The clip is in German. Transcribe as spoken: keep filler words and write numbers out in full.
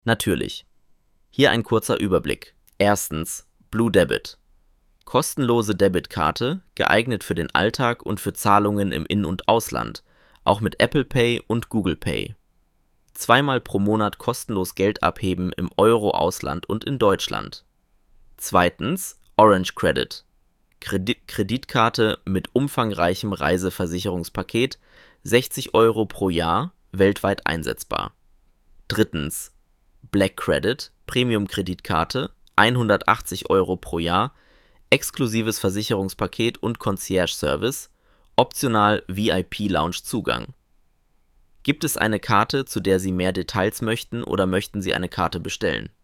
Natürlich. Hier ein kurzer Überblick. Erstens Blue Debit. Kostenlose Debitkarte, geeignet für den Alltag und für Zahlungen im In- und Ausland, auch mit Apple Pay und Google Pay. Zweimal pro Monat kostenlos Geld abheben im Euro-Ausland und in Deutschland. Zweitens Orange Credit. Kredit- Kreditkarte mit umfangreichem Reiseversicherungspaket, sechzig Euro pro Jahr, weltweit einsetzbar. Drittens Black Credit, Premium-Kreditkarte, hundertachtzig Euro pro Jahr, exklusives Versicherungspaket und Concierge-Service, optional V I P-Lounge-Zugang. Gibt es eine Karte, zu der Sie mehr Details möchten oder möchten Sie eine Karte bestellen?